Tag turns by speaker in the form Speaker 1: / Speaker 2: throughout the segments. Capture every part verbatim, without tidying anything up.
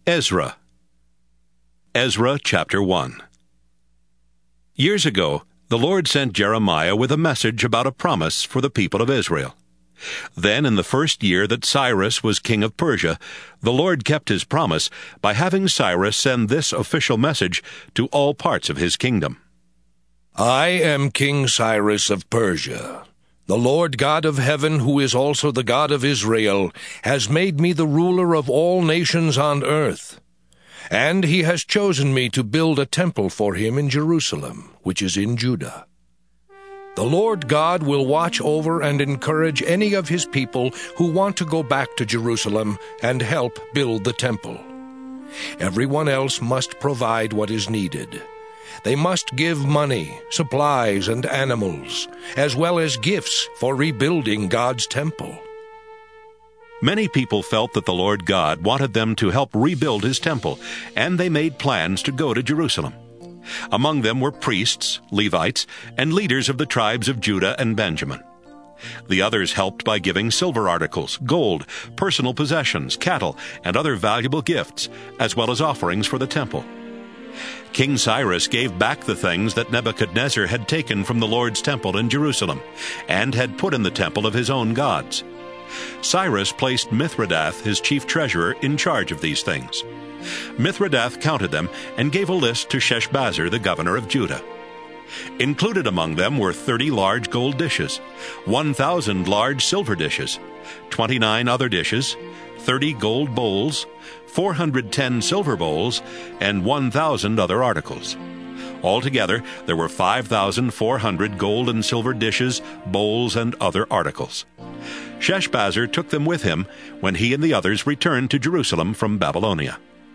Speaker 1: Ezra. Ezra chapter one. Years ago, the Lord sent Jeremiah with a message about a promise for the people of Israel. Then, in the first year that Cyrus was king of Persia, the Lord kept his promise by having Cyrus send this official message to all parts of his kingdom.
Speaker 2: I am King Cyrus of Persia. The Lord God of heaven, who is also the God of Israel, has made me the ruler of all nations on earth. And he has chosen me to build a temple for him in Jerusalem, which is in Judah. The Lord God will watch over and encourage any of his people who want to go back to Jerusalem and help build the temple. Everyone else must provide what is needed. They must give money, supplies, and animals, as well as gifts for rebuilding God's temple.
Speaker 1: Many people felt that the Lord God wanted them to help rebuild his temple, and they made plans to go to Jerusalem. Among them were priests, Levites, and leaders of the tribes of Judah and Benjamin. The others helped by giving silver articles, gold, personal possessions, cattle, and other valuable gifts, as well as offerings for the temple. King Cyrus gave back the things that Nebuchadnezzar had taken from the Lord's temple in Jerusalem, and had put in the temple of his own gods. Cyrus placed Mithredath, his chief treasurer, in charge of these things. Mithredath counted them and gave a list to Sheshbazzar, the governor of Judah. Included among them were thirty large gold dishes, one thousand large silver dishes, twenty-nine other dishes, thirty gold bowls, four hundred ten silver bowls, and one thousand other articles. Altogether, there were five thousand four hundred gold and silver dishes, bowls, and other articles. Sheshbazzar took them with him when he and the others returned to Jerusalem from Babylonia.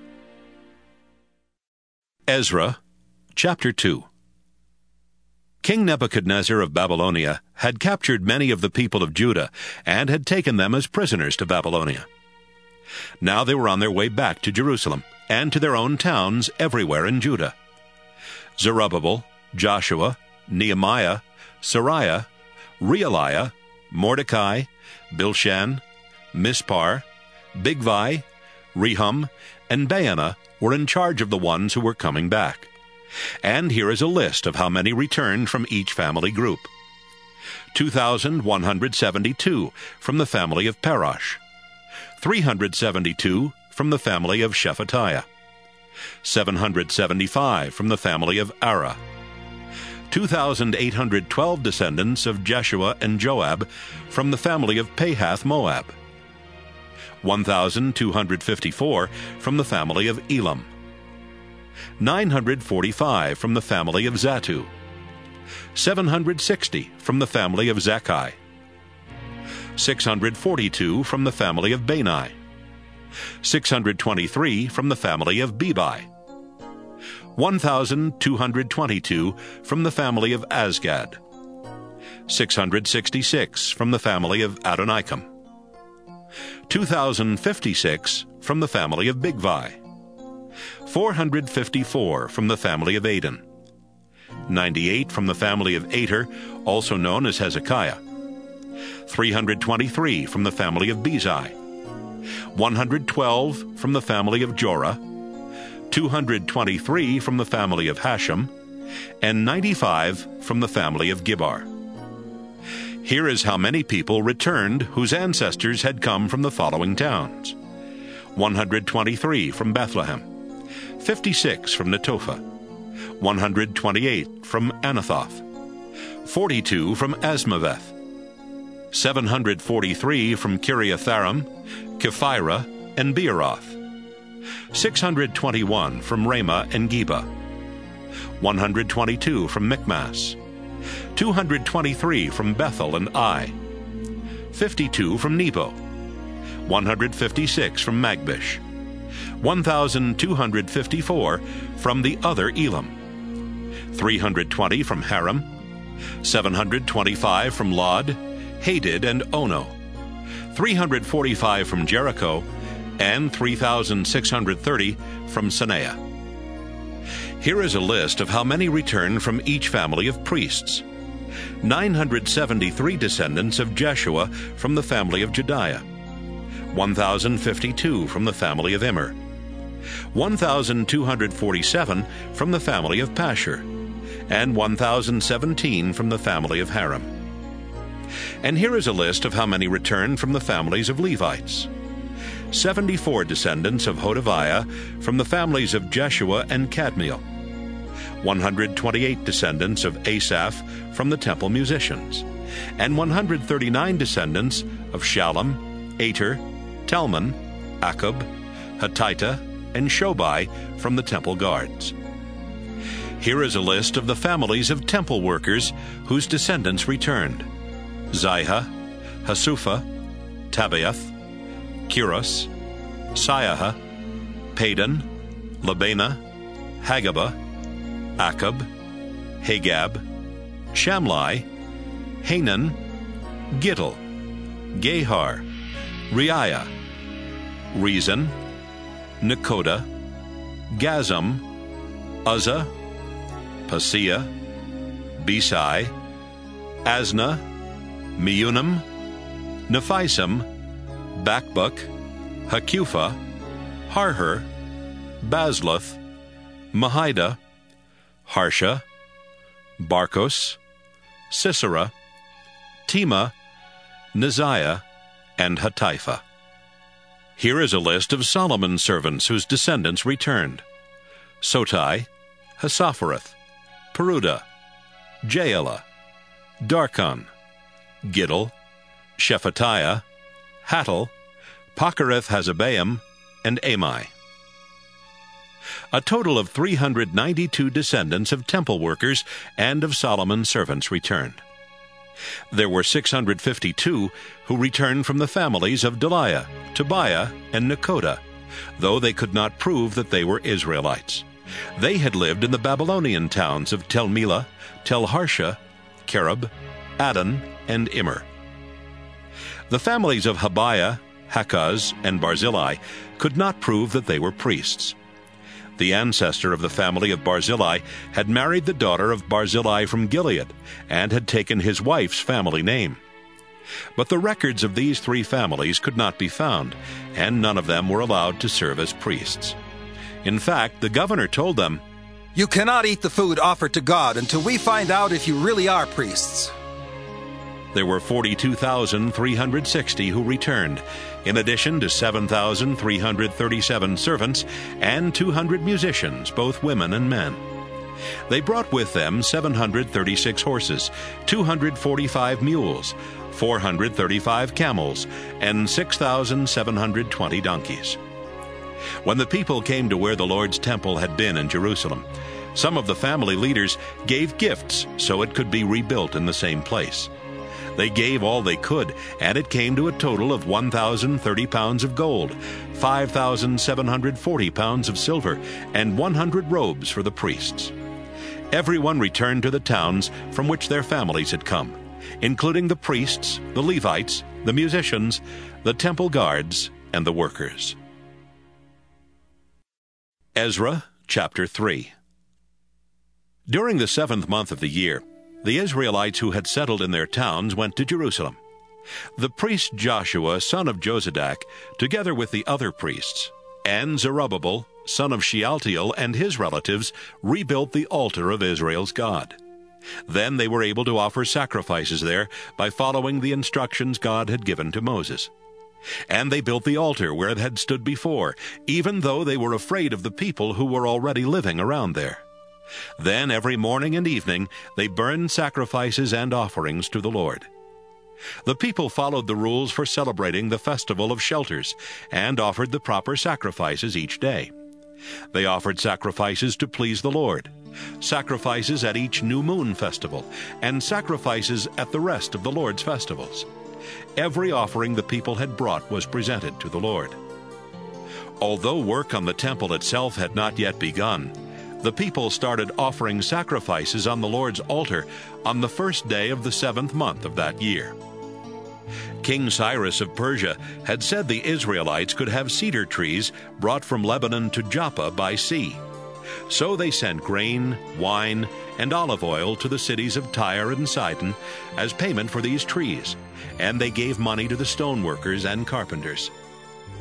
Speaker 1: Ezra chapter two. King Nebuchadnezzar of Babylonia had captured many of the people of Judah and had taken them as prisoners to Babylonia. Now they were on their way back to Jerusalem and to their own towns everywhere in Judah. Zerubbabel, Joshua, Nehemiah, Sariah, Realiah, Mordecai, Bilshan, Mispar, Bigvai, Rehum, and Baanah were in charge of the ones who were coming back. And here is a list of how many returned from each family group. two thousand one hundred seventy-two from the family of Parosh, three hundred seventy-two from the family of Shephatiah, seven hundred seventy-five from the family of Arah, two thousand eight hundred twelve descendants of Jeshua and Joab from the family of Pahath-Moab, one thousand two hundred fifty-four from the family of Elam, nine hundred forty-five from the family of Zattu, seven hundred sixty from the family of Zakkai, six hundred forty-two from the family of Bani, six hundred twenty-three from the family of Bebai, one thousand two hundred twenty-two from the family of Azgad, six hundred sixty-six from the family of Adonikam, two thousand fifty-six from the family of Bigvai, four hundred fifty-four from the family of Adin, ninety-eight from the family of Ater, also known as Hezekiah, three hundred twenty-three from the family of Bezai, one hundred twelve from the family of Jorah, two hundred twenty-three from the family of Hashem, and ninety-five from the family of Gibbar. Here is how many people returned whose ancestors had come from the following towns: one hundred twenty-three from Bethlehem, fifty-six from Netophah, one hundred twenty-eight from Anathoth, forty-two from Asmaveth, seven hundred forty-three from Kiriatharim, Kephirah, and Beeroth, six hundred twenty-one from Ramah and Geba, one hundred twenty-two from Michmas, two hundred twenty-three from Bethel and Ai, fifty-two from Nebo, one hundred fifty-six from Magbish, one thousand two hundred fifty-four from the other Elam, three hundred twenty from Haram, seven hundred twenty-five from Lod, Hadid, and Ono, three hundred forty-five from Jericho, and three thousand six hundred thirty from Sanaah. Here is a list of how many returned from each family of priests. nine hundred seventy-three descendants of Jeshua from the family of Jediah, one thousand fifty-two from the family of Immer, one thousand two hundred forty-seven from the family of Pashur, and one thousand seventeen from the family of Haram. And here is a list of how many returned from the families of Levites. seventy-four descendants of Hodaviah from the families of Jeshua and Kadmiel. one hundred twenty-eight descendants of Asaph from the temple musicians, and one hundred thirty-nine descendants of Shallum, Ater, Talmon, Akub, Hatita, and Shobai from the temple guards. Here is a list of the families of temple workers whose descendants returned: Ziha, Hasupha, Tabaoth, Kiros, Siaha, Padan, Labana, Hagabah, Akub, Hagab, Shamlai, Hanan, Gittel, Gehar, Reiah, Rezin, Nekoda, Gazam, Uzzah, Paseah, Besai, Asna, Meunim, Nephisim, Bakbuk, Hakupha, Harher, Basluth, Mahida, Harsha, Barkos, Sisera, Tema, Neziah, and Hatipha. Here is a list of Solomon's servants whose descendants returned: Sotai, Hassaphareth, Peruda, Jaela, Darkon, Giddel, Shephatiah, Hattil, Pochereth Hazzebaim, and Amai. A total of three hundred ninety-two descendants of temple workers and of Solomon's servants returned. There were six hundred fifty-two who returned from the families of Deliah, Tobiah, and Nekoda, though they could not prove that they were Israelites. They had lived in the Babylonian towns of Tel Melah, Tel Harsha, Kerub, Adon, and Immer. The families of Habiah, Hakaz, and Barzillai could not prove that they were priests. The ancestor of the family of Barzillai had married the daughter of Barzillai from Gilead, and had taken his wife's family name. But the records of these three families could not be found, and none of them were allowed to serve as priests. In fact, the governor told them,
Speaker 3: "You cannot eat the food offered to God until we find out if you really are priests."
Speaker 1: There were forty-two thousand three hundred sixty who returned, in addition to seven thousand three hundred thirty-seven servants and two hundred musicians, both women and men. They brought with them seven hundred thirty-six horses, two hundred forty-five mules, four hundred thirty-five camels, and six thousand seven hundred twenty donkeys. When the people came to where the Lord's temple had been in Jerusalem, some of the family leaders gave gifts so it could be rebuilt in the same place. They gave all they could, and it came to a total of one thousand thirty pounds of gold, five thousand seven hundred forty pounds of silver, and one hundred robes for the priests. Everyone returned to the towns from which their families had come, including the priests, the Levites, the musicians, the temple guards, and the workers. Ezra chapter three. During the seventh month of the year, the Israelites who had settled in their towns went to Jerusalem. The priest Joshua, son of Jozadak, together with the other priests, and Zerubbabel, son of Shealtiel, and his relatives, rebuilt the altar of Israel's God. Then they were able to offer sacrifices there by following the instructions God had given to Moses. And they built the altar where it had stood before, even though they were afraid of the people who were already living around there. Then every morning and evening they burned sacrifices and offerings to the Lord. The people followed the rules for celebrating the Festival of Shelters and offered the proper sacrifices each day. They offered sacrifices to please the Lord, sacrifices at each new moon festival, and sacrifices at the rest of the Lord's festivals. Every offering the people had brought was presented to the Lord. Although work on the temple itself had not yet begun, the people started offering sacrifices on the Lord's altar on the first day of the seventh month of that year. King Cyrus of Persia had said the Israelites could have cedar trees brought from Lebanon to Joppa by sea. So they sent grain, wine, and olive oil to the cities of Tyre and Sidon as payment for these trees, and they gave money to the stoneworkers and carpenters.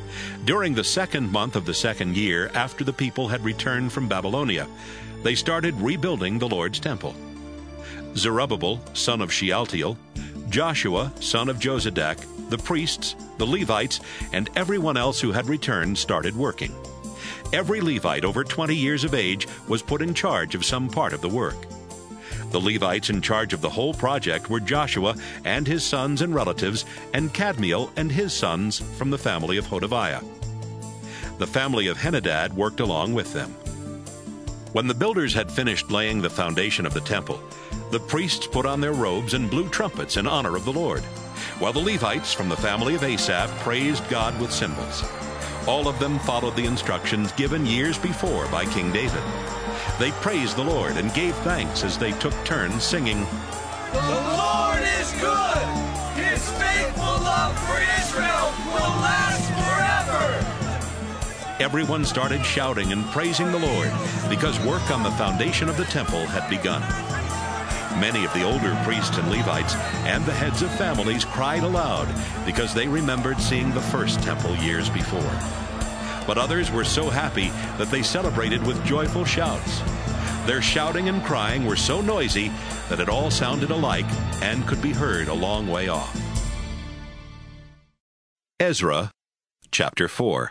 Speaker 1: During the second month of the second year after the people had returned from Babylonia, they started rebuilding the Lord's temple. Zerubbabel, son of Shealtiel, Joshua, son of Jozadak, the priests, the Levites, and everyone else who had returned started working. Every Levite over twenty years of age was put in charge of some part of the work. The Levites in charge of the whole project were Joshua and his sons and relatives, and Kadmiel and his sons from the family of Hodaviah. The family of Henadad worked along with them. When the builders had finished laying the foundation of the temple, the priests put on their robes and blew trumpets in honor of the Lord, while the Levites from the family of Asaph praised God with cymbals. All of them followed the instructions given years before by King David. They praised the Lord and gave thanks as they took turns singing,
Speaker 4: "The Lord is good! His faithful love for Israel will last forever!"
Speaker 1: Everyone started shouting and praising the Lord because work on the foundation of the temple had begun. Many of the older priests and Levites and the heads of families cried aloud because they remembered seeing the first temple years before. But others were so happy that they celebrated with joyful shouts. Their shouting and crying were so noisy that it all sounded alike and could be heard a long way off. Ezra, chapter four.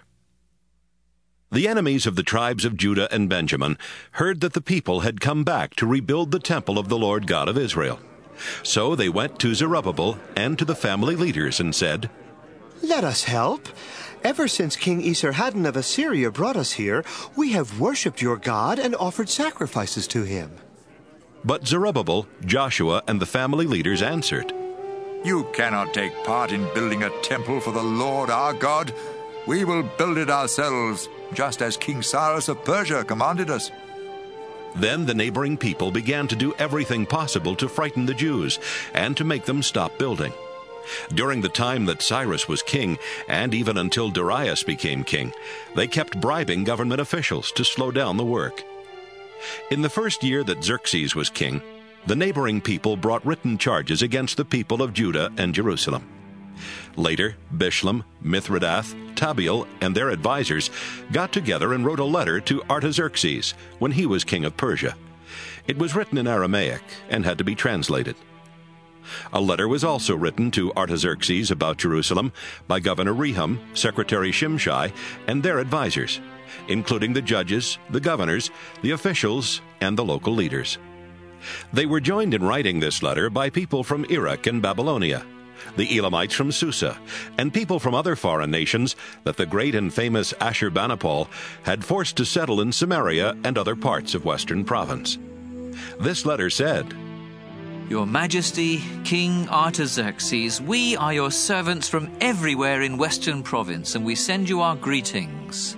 Speaker 1: The enemies of the tribes of Judah and Benjamin heard that the people had come back to rebuild the temple of the Lord God of Israel. So they went to Zerubbabel and to the family leaders and said,
Speaker 5: "Let us help. Ever since King Esarhaddon of Assyria brought us here, we have worshipped your God and offered sacrifices to him."
Speaker 1: But Zerubbabel, Joshua, and the family leaders answered,
Speaker 6: "You cannot take part in building a temple for the Lord our God. We will build it ourselves, just as King Cyrus of Persia commanded us."
Speaker 1: Then the neighboring people began to do everything possible to frighten the Jews and to make them stop building. During the time that Cyrus was king, and even until Darius became king, they kept bribing government officials to slow down the work. In the first year that Xerxes was king, the neighboring people brought written charges against the people of Judah and Jerusalem. Later, Bishlam, Mithredath, Tabeel, and their advisers got together and wrote a letter to Artaxerxes when he was king of Persia. It was written in Aramaic and had to be translated. A letter was also written to Artaxerxes about Jerusalem by Governor Rehum, Secretary Shimshai, and their advisers, including the judges, the governors, the officials, and the local leaders. They were joined in writing this letter by people from Iraq and Babylonia, the Elamites from Susa, and people from other foreign nations that the great and famous Ashurbanipal had forced to settle in Samaria and other parts of Western Province. This letter said,
Speaker 7: "Your Majesty, King Artaxerxes, we are your servants from everywhere in Western Province, and we send you our greetings.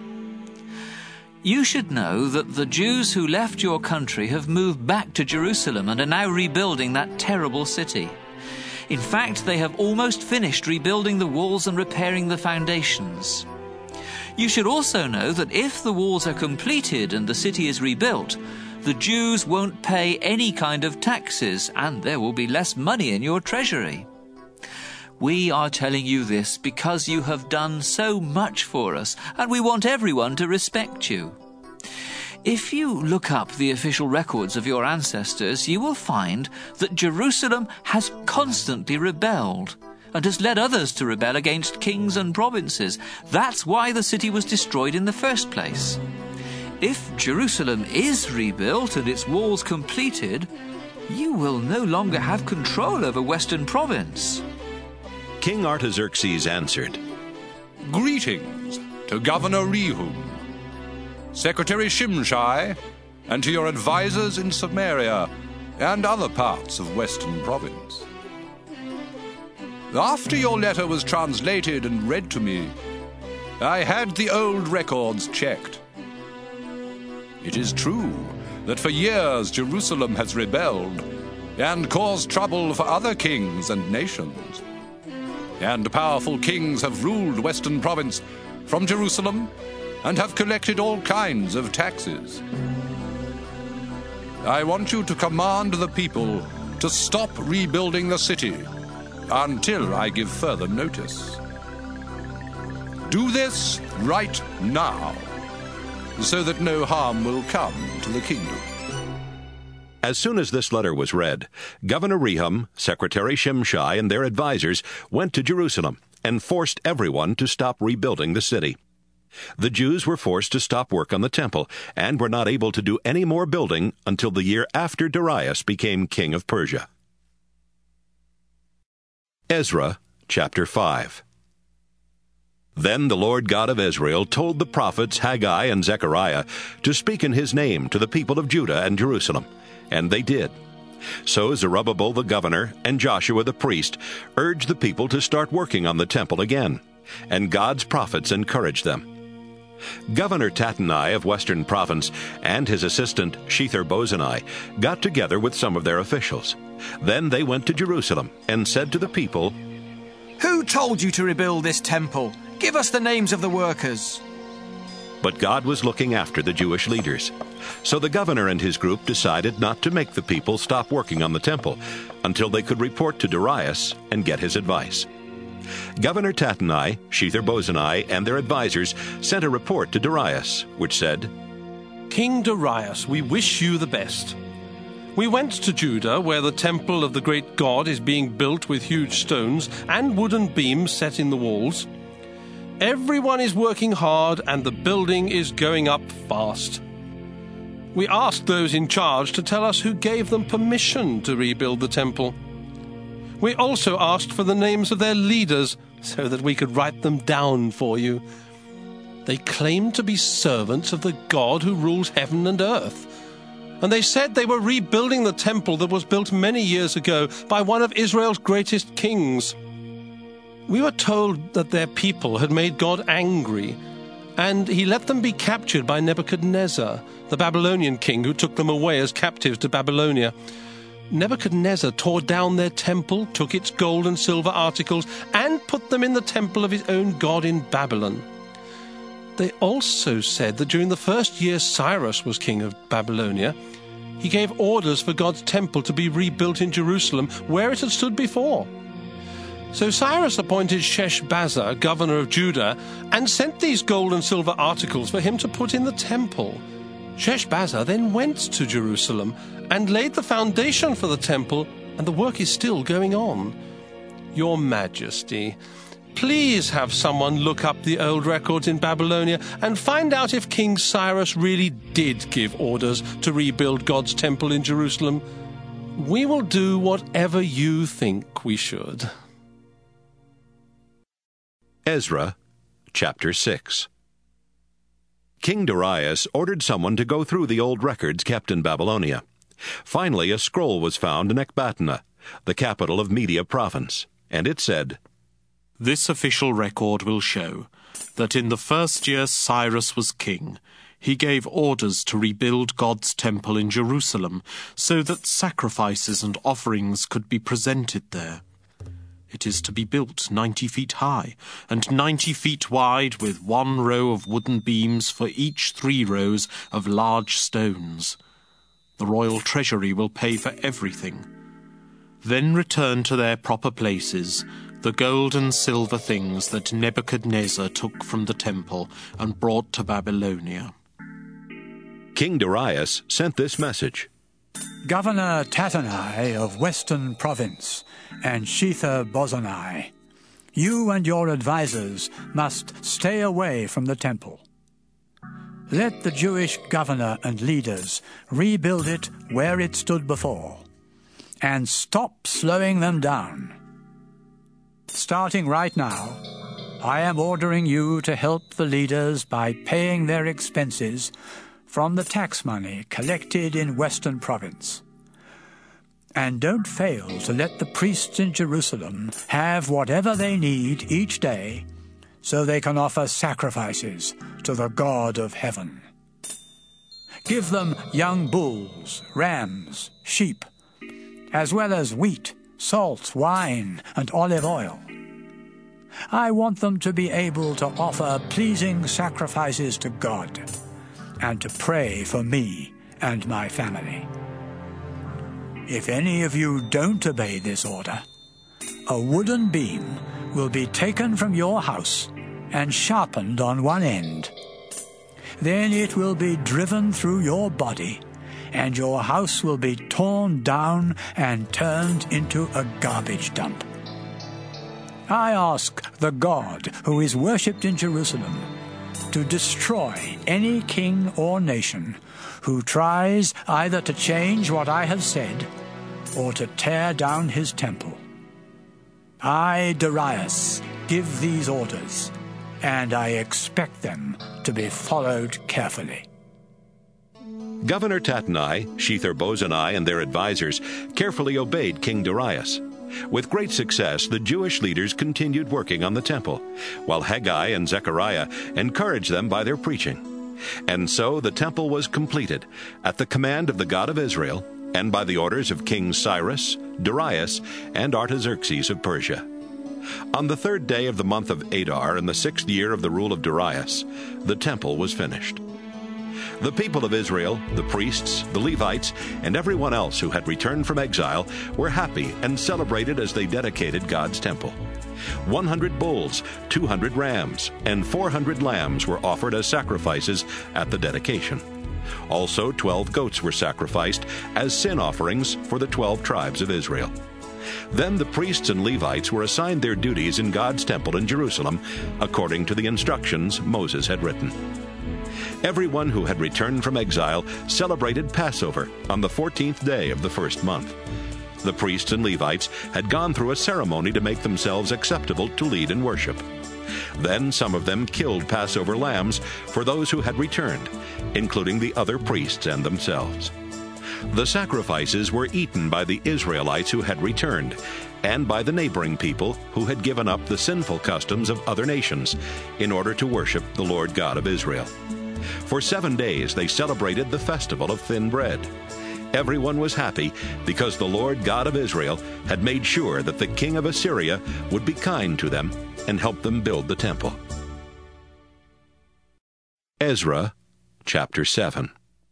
Speaker 7: You should know that the Jews who left your country have moved back to Jerusalem and are now rebuilding that terrible city. In fact, they have almost finished rebuilding the walls and repairing the foundations. You should also know that if the walls are completed and the city is rebuilt, the Jews won't pay any kind of taxes, and there will be less money in your treasury. We are telling you this because you have done so much for us, and we want everyone to respect you. If you look up the official records of your ancestors, you will find that Jerusalem has constantly rebelled and has led others to rebel against kings and provinces. That's why the city was destroyed in the first place. If Jerusalem is rebuilt and its walls completed, you will no longer have control over Western Province."
Speaker 1: King Artaxerxes answered,
Speaker 2: Greetings to Governor Rehum, Secretary Shimshai, and to your advisers in Samaria and other parts of Western Province. After your letter was translated and read to me, I had the old records checked. It is true that for years Jerusalem has rebelled and caused trouble for other kings and nations. And powerful kings have ruled Western Province from Jerusalem and have collected all kinds of taxes. I want you to command the people to stop rebuilding the city until I give further notice.
Speaker 8: Do this right now, so that no harm will come to the kingdom.
Speaker 1: As soon as this letter was read, Governor Rehum, Secretary Shimshai, and their advisers went to Jerusalem and forced everyone to stop rebuilding the city. The Jews were forced to stop work on the temple and were not able to do any more building until the year after Darius became king of Persia. Ezra chapter five. Then the Lord God of Israel told the prophets Haggai and Zechariah to speak in his name to the people of Judah and Jerusalem, and they did. So Zerubbabel the governor and Joshua the priest urged the people to start working on the temple again, and God's prophets encouraged them. Governor Tattenai of Western Province and his assistant Shether-Bozenai got together with some of their officials. Then they went to Jerusalem and said to the people,
Speaker 9: "Who told you to rebuild this temple? Give us the names of the workers."
Speaker 1: But God was looking after the Jewish leaders. So the governor and his group decided not to make the people stop working on the temple until they could report to Darius and get his advice. Governor Tattenai, Shether-Bozenai, and their advisers sent a report to Darius, which said,
Speaker 10: "King Darius, we wish you the best. We went to Judah, where the temple of the great God is being built with huge stones and wooden beams set in the walls. Everyone is working hard, and the building is going up fast. We asked those in charge to tell us who gave them permission to rebuild the temple. We also asked for the names of their leaders so that we could write them down for you. They claimed to be servants of the God who rules heaven and earth. And they said they were rebuilding the temple that was built many years ago by one of Israel's greatest kings. We were told that their people had made God angry, and he let them be captured by Nebuchadnezzar, the Babylonian king who took them away as captives to Babylonia. Nebuchadnezzar tore down their temple, took its gold and silver articles, and put them in the temple of his own god in Babylon. They also said that during the first year Cyrus was king of Babylonia, he gave orders for God's temple to be rebuilt in Jerusalem, where it had stood before. So Cyrus appointed Sheshbazzar, governor of Judah, and sent these gold and silver articles for him to put in the temple. Sheshbazzar then went to Jerusalem and laid the foundation for the temple, and the work is still going on. Your Majesty, please have someone look up the old records in Babylonia and find out if King Cyrus really did give orders to rebuild God's temple in Jerusalem. We will do whatever you think we should."
Speaker 1: Ezra chapter six. King Darius ordered someone to go through the old records kept in Babylonia. Finally, a scroll was found in Ecbatana, the capital of Media province, and it said,
Speaker 11: "This official record will show that in the first year Cyrus was king, he gave orders to rebuild God's temple in Jerusalem so that sacrifices and offerings could be presented there. It is to be built ninety feet high and ninety feet wide, with one row of wooden beams for each three rows of large stones. The royal treasury will pay for everything. Then return to their proper places the gold and silver things that Nebuchadnezzar took from the temple and brought to Babylonia."
Speaker 1: King Darius sent this message.
Speaker 12: Governor Tattenai of Western Province and Shether-Bozenai, you and your advisers must stay away from the temple. Let the Jewish governor and leaders rebuild it where it stood before, and stop slowing them down. Starting right now, I am ordering you to help the leaders by paying their expenses from the tax money collected in Western Province. And don't fail to let the priests in Jerusalem have whatever they need each day so they can offer sacrifices to the God of heaven. Give them young bulls, rams, sheep, as well as wheat, salt, wine, and olive oil. I want them to be able to offer pleasing sacrifices to God and to pray for me and my family. If any of you don't obey this order, a wooden beam will be taken from your house and sharpened on one end. Then it will be driven through your body, and your house will be torn down and turned into a garbage dump. I ask the God who is worshipped in Jerusalem to destroy any king or nation who tries either to change what I have said or to tear down his temple. I, Darius, give these orders, and I expect them to be followed carefully.
Speaker 1: Governor Tattenai, Shethar-bozenai, and their advisers carefully obeyed King Darius. With great success, the Jewish leaders continued working on the temple, while Haggai and Zechariah encouraged them by their preaching. And so the temple was completed, at the command of the God of Israel, and by the orders of Kings Cyrus, Darius, and Artaxerxes of Persia. On the third day of the month of Adar, in the sixth year of the rule of Darius, the temple was finished. The people of Israel, the priests, the Levites, and everyone else who had returned from exile were happy and celebrated as they dedicated God's temple. One hundred bulls, two hundred rams, and four hundred lambs were offered as sacrifices at the dedication. Also, twelve goats were sacrificed as sin offerings for the twelve tribes of Israel. Then the priests and Levites were assigned their duties in God's temple in Jerusalem, according to the instructions Moses had written. Everyone who had returned from exile celebrated Passover on the fourteenth day of the first month. The priests and Levites had gone through a ceremony to make themselves acceptable to lead in worship. Then some of them killed Passover lambs for those who had returned, including the other priests and themselves. The sacrifices were eaten by the Israelites who had returned, and by the neighboring people who had given up the sinful customs of other nations in order to worship the Lord God of Israel. For seven days they celebrated the festival of thin bread. Everyone was happy because the Lord God of Israel had made sure that the king of Assyria would be kind to them and help them build the temple. Ezra, chapter seven.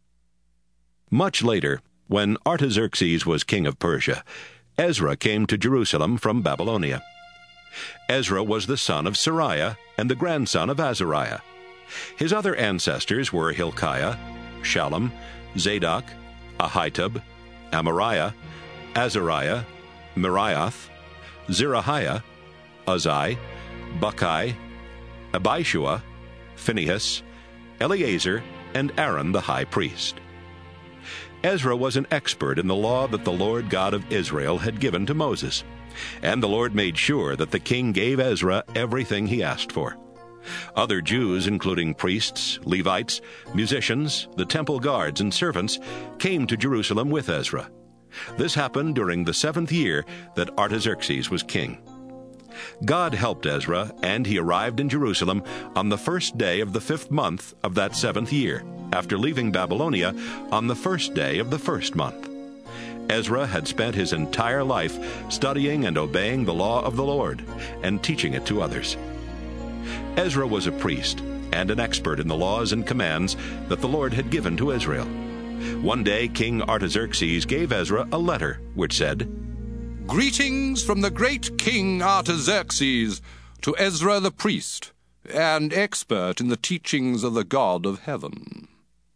Speaker 1: Much later, when Artaxerxes was king of Persia, Ezra came to Jerusalem from Babylonia. Ezra was the son of Sariah and the grandson of Azariah. His other ancestors were Hilkiah, Shallum, Zadok, Ahitub, Amariah, Azariah, Meraioth, Zerahiah, Uzai, Bukai, Abishua, Phinehas, Eleazar, and Aaron the high priest. Ezra was an expert in the law that the Lord God of Israel had given to Moses, and the Lord made sure that the king gave Ezra everything he asked for. Other Jews, including priests, Levites, musicians, the temple guards, and servants, came to Jerusalem with Ezra. This happened during the seventh year that Artaxerxes was king. God helped Ezra, and he arrived in Jerusalem on the first day of the fifth month of that seventh year, after leaving Babylonia on the first day of the first month. Ezra had spent his entire life studying and obeying the law of the Lord and teaching it to others. Ezra was a priest and an expert in the laws and commands that the Lord had given to Israel. One day King Artaxerxes gave Ezra a letter which said,
Speaker 8: "Greetings from the great King Artaxerxes to Ezra the priest, and expert in the teachings of the God of heaven.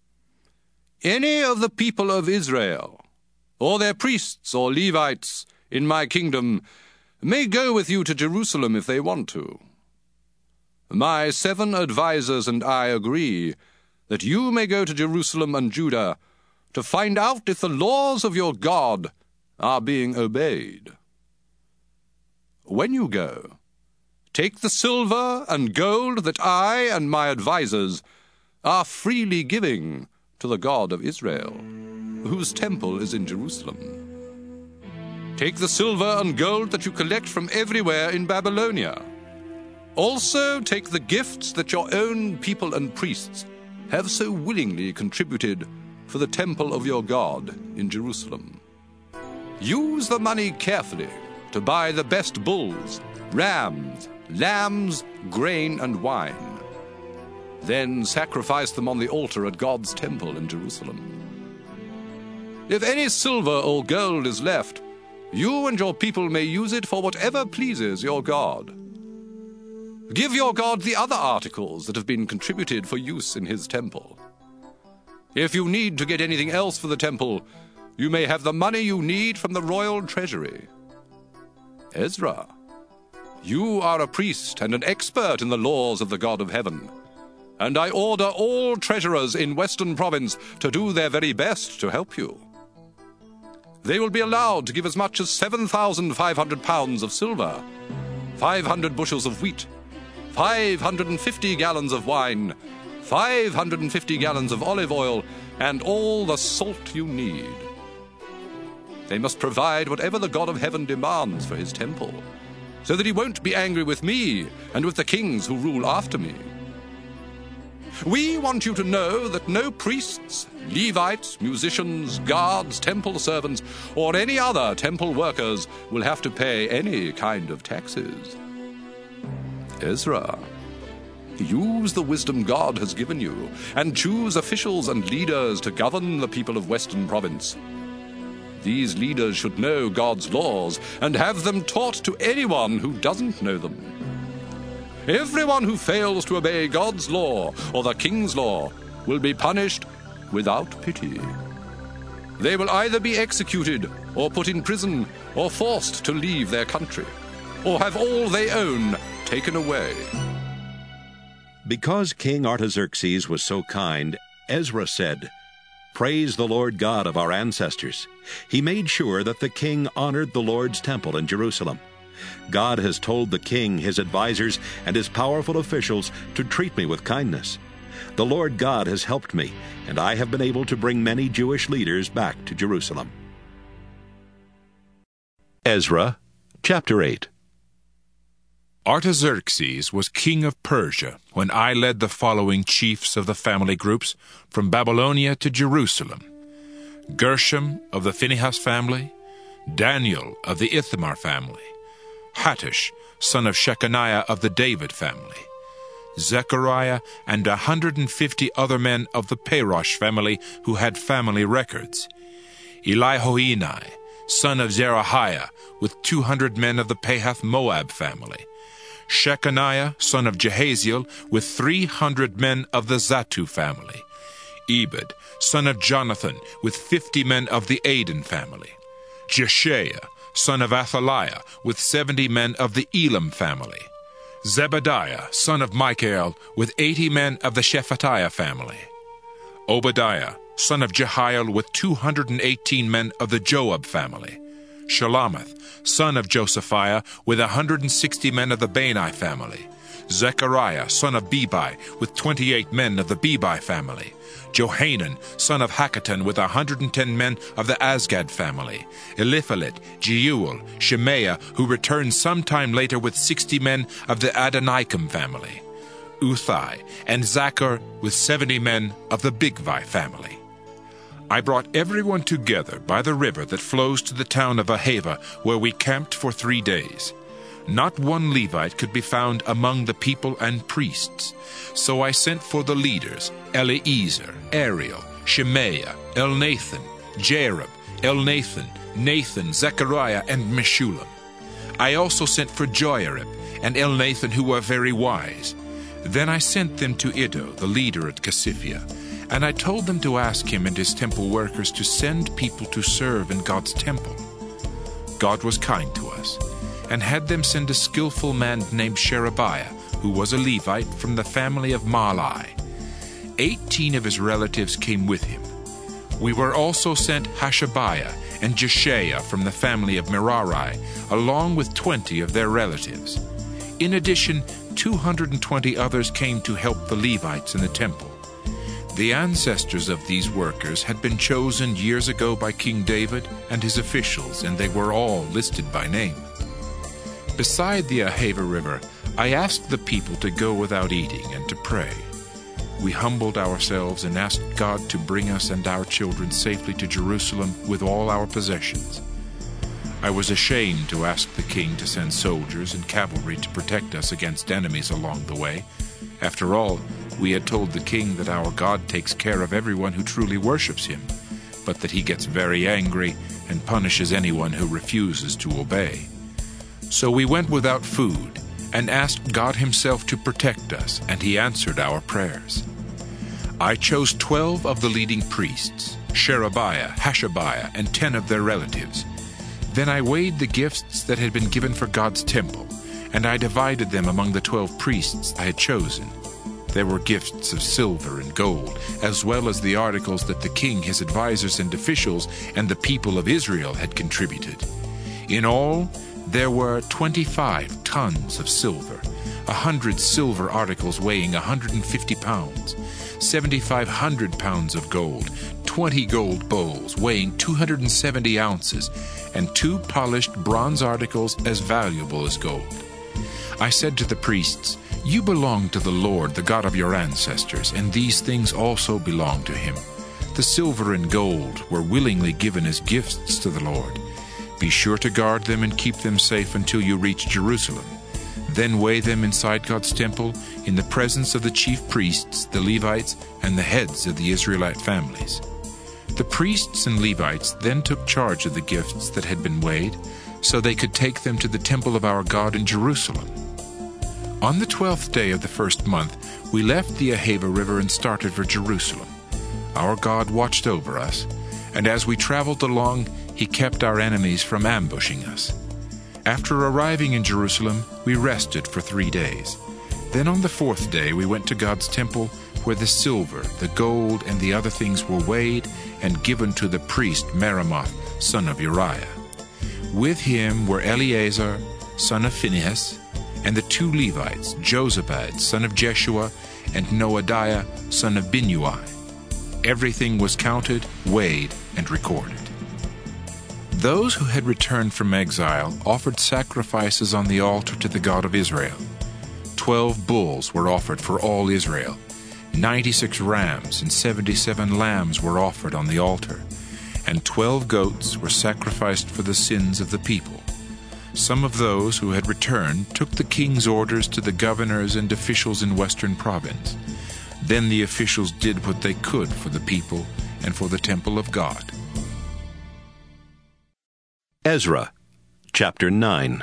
Speaker 8: Any of the people of Israel, or their priests or Levites in my kingdom, may go with you to Jerusalem if they want to. My seven advisers and I agree that you may go to Jerusalem and Judah to find out if the laws of your God are being obeyed. When you go, take the silver and gold that I and my advisers are freely giving to the God of Israel, whose temple is in Jerusalem. Take the silver and gold that you collect from everywhere in Babylonia. Also take the gifts that your own people and priests have so willingly contributed for the temple of your God in Jerusalem. Use the money carefully to buy the best bulls, rams, lambs, grain, and wine. Then sacrifice them on the altar at God's temple in Jerusalem. If any silver or gold is left, you and your people may use it for whatever pleases your God. Give your God the other articles that have been contributed for use in his temple. If you need to get anything else for the temple, you may have the money you need from the royal treasury. Ezra, you are a priest and an expert in the laws of the God of heaven, and I order all treasurers in Western Province to do their very best to help you. They will be allowed to give as much as seven thousand five hundred pounds of silver, five hundred bushels of wheat, five hundred fifty gallons of wine, five hundred fifty gallons of olive oil, and all the salt you need. They must provide whatever the God of heaven demands for his temple, so that he won't be angry with me and with the kings who rule after me. We want you to know that no priests, Levites, musicians, guards, temple servants, or any other temple workers will have to pay any kind of taxes. Ezra, use the wisdom God has given you and choose officials and leaders to govern the people of Western Province. These leaders should know God's laws and have them taught to anyone who doesn't know them. Everyone who fails to obey God's law or the king's law will be punished without pity. They will either be executed or put in prison or forced to leave their country, or have all they own taken away.
Speaker 1: Because King Artaxerxes was so kind, Ezra said, "Praise the Lord God of our ancestors." He made sure that the king honored the Lord's temple in Jerusalem. God has told the king, his advisors, and his powerful officials to treat me with kindness. The Lord God has helped me, and I have been able to bring many Jewish leaders back to Jerusalem. Ezra, chapter eight.
Speaker 13: Artaxerxes was king of Persia when I led the following chiefs of the family groups from Babylonia to Jerusalem: Gershom of the Phinehas family, Daniel of the Ithamar family, Hattush, son of Shechaniah of the David family, Zechariah, and a hundred and fifty other men of the Parosh family who had family records, Elihoenai, son of Zerahiah, with two hundred men of the Pahath Moab family, Shechaniah, son of Jehaziel, with three hundred men of the Zattu family, Ebed, son of Jonathan, with fifty men of the Adin family, Jeshaiah, son of Athaliah, with seventy men of the Elam family, Zebediah, son of Michael, with eighty men of the Shephatiah family, Obadiah, son of Jehiel, with two hundred and eighteen men of the Joab family, Shalomith, son of Josephiah, with a hundred and sixty men of the Bani family, Zechariah, son of Bebai, with twenty-eight men of the Bebai family, Johanan, son of Hakatan, with a hundred and ten men of the Azgad family, Eliphalet, Jeuel, Shemaiah, who returned sometime later with sixty men of the Adonikam family, Uthai, and Zachar, with seventy men of the Bigvai family. I brought everyone together by the river that flows to the town of Ahava, where we camped for three days. Not one Levite could be found among the people and priests. So I sent for the leaders, Eleazar, Ariel, Shemaiah, Elnathan, Jareb, Elnathan, Nathan, Zechariah, and Meshullam. I also sent for Joiarib and Elnathan, who were very wise. Then I sent them to Iddo, the leader at Casiphia, and I told them to ask him and his temple workers to send people to serve in God's temple. God was kind to us, and had them send a skillful man named Sherebiah, who was a Levite from the family of Mahli. Eighteen of his relatives came with him. We were also sent Hashabiah and Jeshaiah from the family of Merari, along with twenty of their relatives. In addition, two hundred and twenty others came to help the Levites in the temple. The ancestors of these workers had been chosen years ago by King David and his officials, and they were all listed by name. Beside the Ahava River, I asked the people to go without eating and to pray. We humbled ourselves and asked God to bring us and our children safely to Jerusalem with all our possessions. I was ashamed to ask the king to send soldiers and cavalry to protect us against enemies along the way. After all, we had told the king that our God takes care of everyone who truly worships him, but that he gets very angry and punishes anyone who refuses to obey. So we went without food, and asked God himself to protect us, and he answered our prayers. I chose twelve of the leading priests, Sherebiah, Hashabiah, and ten of their relatives. Then I weighed the gifts that had been given for God's temple, and I divided them among the twelve priests I had chosen. There were gifts of silver and gold, as well as the articles that the king, his advisers and officials, and the people of Israel had contributed. In all, there were twenty-five tons of silver, a hundred silver articles weighing a hundred and fifty pounds, seventy-five hundred pounds of gold, twenty gold bowls weighing two hundred and seventy ounces, and two polished bronze articles as valuable as gold. I said to the priests, "You belong to the Lord, the God of your ancestors, and these things also belong to him. The silver and gold were willingly given as gifts to the Lord. Be sure to guard them and keep them safe until you reach Jerusalem. Then weigh them inside God's temple in the presence of the chief priests, the Levites, and the heads of the Israelite families." The priests and Levites then took charge of the gifts that had been weighed, so they could take them to the temple of our God in Jerusalem. On the twelfth day of the first month, we left the Ahava River and started for Jerusalem. Our God watched over us, and as we traveled along, he kept our enemies from ambushing us. After arriving in Jerusalem, we rested for three days. Then on the fourth day, we went to God's temple, where the silver, the gold, and the other things were weighed and given to the priest Meremoth, son of Uriah. With him were Eleazar, son of Phinehas, and the two Levites, Jozabad, son of Jeshua, and Noadiah, son of Binnui. Everything was counted, weighed, and recorded. Those who had returned from exile offered sacrifices on the altar to the God of Israel. Twelve bulls were offered for all Israel. Ninety-six rams and seventy-seven lambs were offered on the altar, and twelve goats were sacrificed for the sins of the people. Some of those who had returned took the king's orders to the governors and officials in Western Province. Then the officials did what they could for the people and for the temple of God.
Speaker 1: Ezra, chapter nine.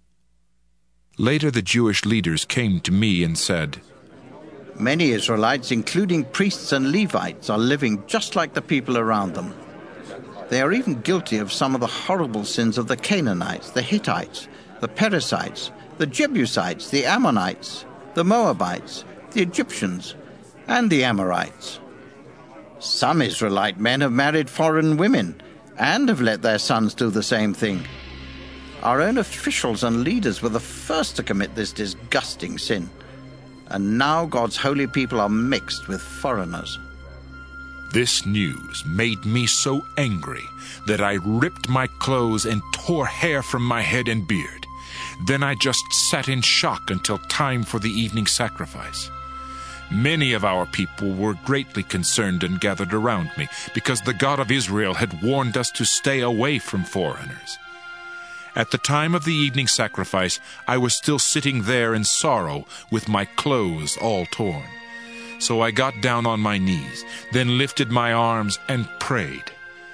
Speaker 13: Later the Jewish leaders came to me and said,
Speaker 14: "Many Israelites, including priests and Levites, are living just like the people around them. They are even guilty of some of the horrible sins of the Canaanites, the Hittites, the Perizzites, the Jebusites, the Ammonites, the Moabites, the Egyptians, and the Amorites. Some Israelite men have married foreign women and have let their sons do the same thing. Our own officials and leaders were the first to commit this disgusting sin, and now God's holy people are mixed with foreigners."
Speaker 13: This news made me so angry that I ripped my clothes and tore hair from my head and beard. Then I just sat in shock until time for the evening sacrifice. Many of our people were greatly concerned and gathered around me because the God of Israel had warned us to stay away from foreigners. At the time of the evening sacrifice, I was still sitting there in sorrow with my clothes all torn. So I got down on my knees, then lifted my arms and prayed.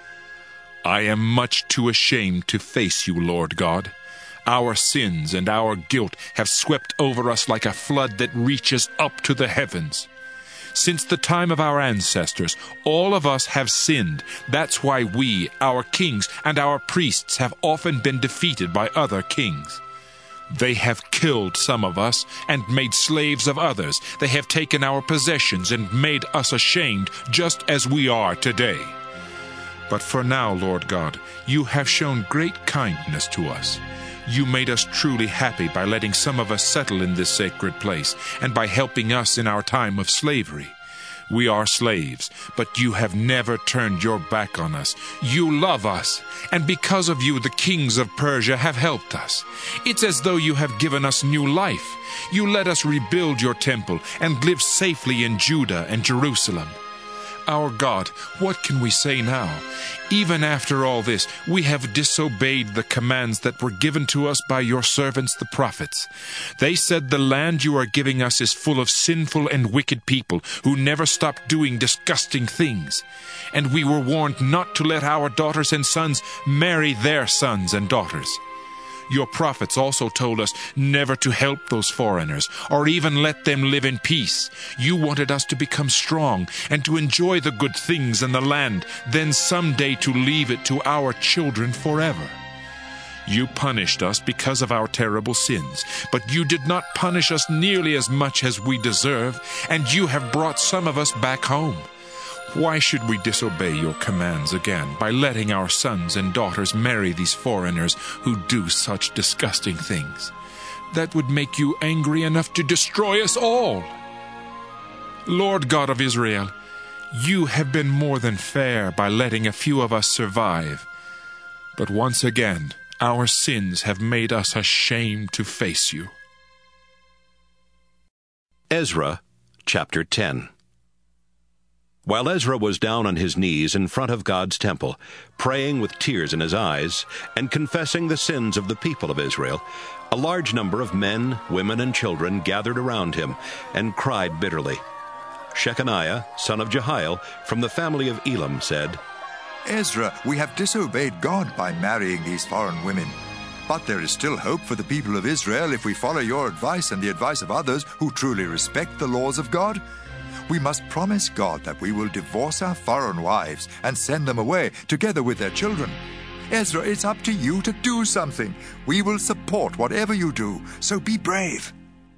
Speaker 13: "I am much too ashamed to face you, Lord God. Our sins and our guilt have swept over us like a flood that reaches up to the heavens. Since the time of our ancestors, all of us have sinned. That's why we, our kings, and our priests have often been defeated by other kings. They have killed some of us and made slaves of others. They have taken our possessions and made us ashamed, just as we are today. But for now, Lord God, you have shown great kindness to us. You made us truly happy by letting some of us settle in this sacred place and by helping us in our time of slavery. We are slaves, but you have never turned your back on us. You love us, and because of you, the kings of Persia have helped us. It's as though you have given us new life. You let us rebuild your temple and live safely in Judah and Jerusalem. Our God, what can we say now? Even after all this, we have disobeyed the commands that were given to us by your servants the prophets. They said the land you are giving us is full of sinful and wicked people who never stop doing disgusting things. And we were warned not to let our daughters and sons marry their sons and daughters. Your prophets also told us never to help those foreigners, or even let them live in peace. You wanted us to become strong and to enjoy the good things in the land, then someday to leave it to our children forever. You punished us because of our terrible sins, but you did not punish us nearly as much as we deserve, and you have brought some of us back home. Why should we disobey your commands again by letting our sons and daughters marry these foreigners who do such disgusting things? That would make you angry enough to destroy us all. Lord God of Israel, you have been more than fair by letting a few of us survive. But once again, our sins have made us ashamed to face you.
Speaker 1: Ezra chapter ten. While Ezra was down on his knees in front of God's temple, praying with tears in his eyes, and confessing the sins of the people of Israel, a large number of men, women, and children gathered around him and cried bitterly. Shechaniah, son of Jehiel, from the family of Elam, said,
Speaker 6: Ezra, we have disobeyed God by marrying these foreign women. But there is still hope for the people of Israel if we follow your advice and the advice of others who truly respect the laws of God. We must promise God that we will divorce our foreign wives and send them away together with their children. Ezra, it's up to you to do something. We will support whatever you do, so be brave.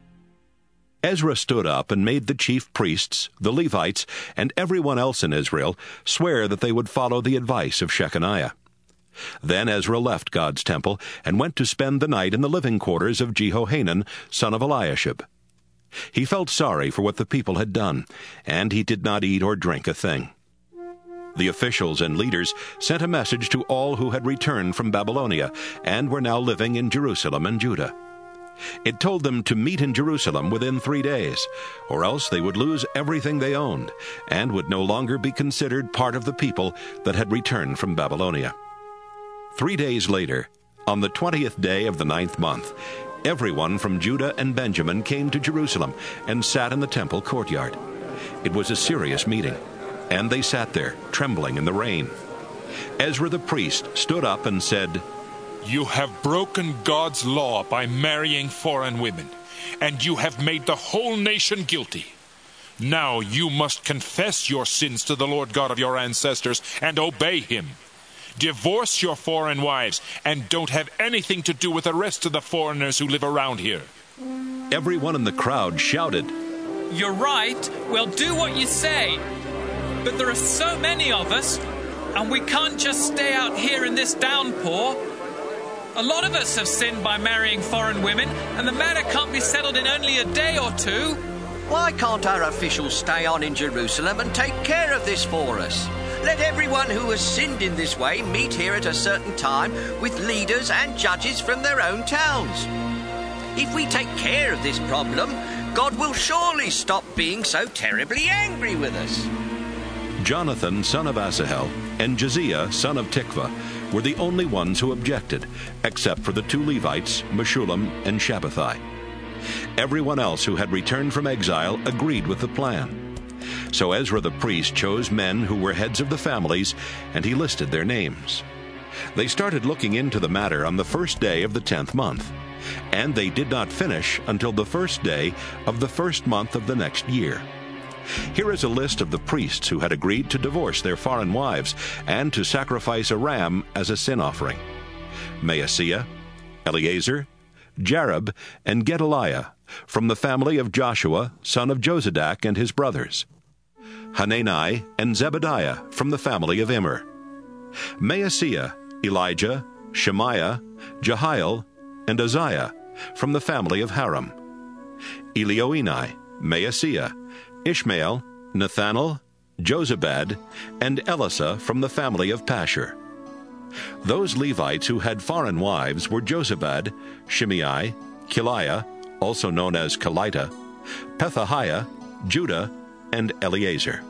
Speaker 1: Ezra stood up and made the chief priests, the Levites, and everyone else in Israel swear that they would follow the advice of Shechaniah. Then Ezra left God's temple and went to spend the night in the living quarters of Jehohanan, son of Eliashib. He felt sorry for what the people had done, and he did not eat or drink a thing. The officials and leaders sent a message to all who had returned from Babylonia and were now living in Jerusalem and Judah. It told them to meet in Jerusalem within three days, or else they would lose everything they owned and would no longer be considered part of the people that had returned from Babylonia. Three days later, on the twentieth day of the ninth month, everyone from Judah and Benjamin came to Jerusalem and sat in the temple courtyard. It was a serious meeting, and they sat there, trembling in the rain. Ezra the priest stood up and said,
Speaker 13: You have broken God's law by marrying foreign women, and you have made the whole nation guilty. Now you must confess your sins to the Lord God of your ancestors and obey him. Divorce your foreign wives, and don't have anything to do with the rest of the foreigners who live around here.
Speaker 1: Everyone in the crowd shouted,
Speaker 15: You're right, we'll do what you say. But there are so many of us, and we can't just stay out here in this downpour. A lot of us have sinned by marrying foreign women, and the matter can't be settled in only a day or two.
Speaker 16: Why can't our officials stay on in Jerusalem and take care of this for us? Let everyone who has sinned in this way meet here at a certain time with leaders and judges from their own towns. If we take care of this problem, God will surely stop being so terribly angry with us.
Speaker 1: Jonathan, son of Asahel, and Josiah, son of Tikvah, were the only ones who objected, except for the two Levites, Meshullam and Shabbathai. Everyone else who had returned from exile agreed with the plan. So Ezra the priest chose men who were heads of the families, and he listed their names. They started looking into the matter on the first day of the tenth month, and they did not finish until the first day of the first month of the next year. Here is a list of the priests who had agreed to divorce their foreign wives and to sacrifice a ram as a sin offering: Maaseiah, Eleazar, Jarib, and Gedaliah, from the family of Joshua, son of Jozadak, and his brothers; Hanani and Zebadiah, from the family of Immer; Maaseiah, Elijah, Shemaiah, Jehiel, and Uzziah, from the family of Haram; Elioenai, Maaseiah, Ishmael, Nathanael, Jozabad, and Elasa, from the family of Pashur. Those Levites who had foreign wives were Jozabad, Shimei, Kiliah, also known as Kelita, Pethahiah, Judah, and Eleazar.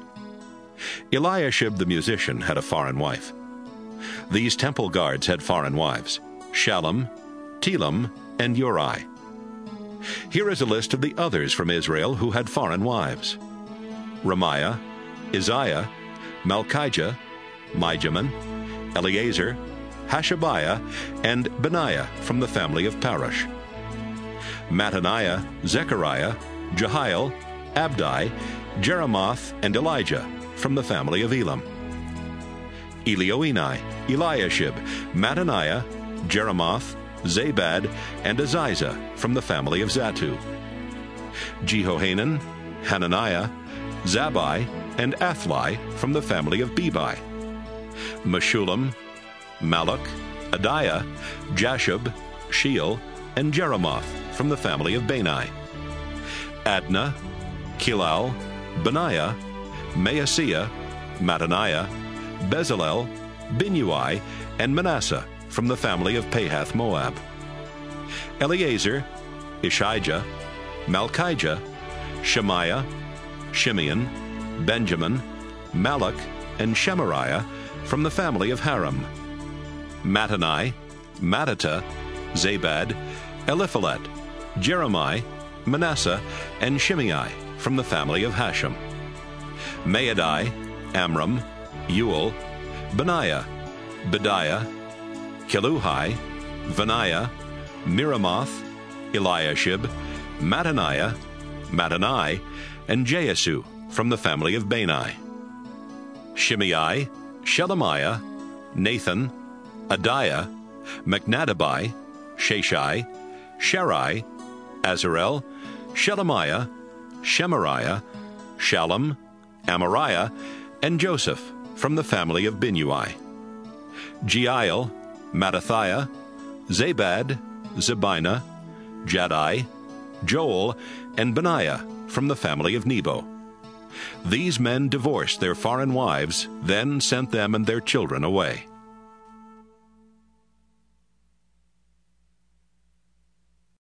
Speaker 1: Eliashib the musician had a foreign wife. These temple guards had foreign wives: Shallum, Telem, and Uri. Here is a list of the others from Israel who had foreign wives: Ramiah, Isaiah, Malchijah, Mijamin, Eleazar, Hashabiah, and Benaiah from the family of Parosh. Mattaniah, Zechariah, Jehiel, Abdi, Jeremoth, and Elijah from the family of Elam. Elioenai, Eliashib, Mattaniah, Jeremoth, Zabad, and Aziza from the family of Zatu. Jehohanan, Hananiah, Zabai, and Athli from the family of Bebai. Meshullam, Malach, Adiah, Jashub, Sheel, and Jeremoth from the family of Bani. Adnah, Kilal, Benaiah, Maaseiah, Mattaniah, Bezalel, Binnui, and Manasseh from the family of Pahath Moab. Eleazar, Ishijah, Malchijah, Shemaiah, Shimeon, Benjamin, Malach, and Shemariah from the family of Haram. Mattani, Mattata, Zabad, Eliphalet, Jeremiah, Manasseh, and Shimei from the family of Hashem. Maadai, Amram, Uel, Benaiah, Bediah, Keluhi, Vaniah, Miramoth, Eliashib, Mattaniah, Mattani, and Jeasu from the family of Bani. Shimei, Shelemiah, Nathan, Adiah, Macnadabai, Sheshai, Sherai, Azarel, Shelemiah, Shemariah, Shallum, Amariah, and Joseph from the family of Binnui. Jeiel, Mattathiah, Zabad, Zebina, Jaddai, Joel, and Benaiah from the family of Nebo. These men divorced their foreign wives, then sent them and their children away.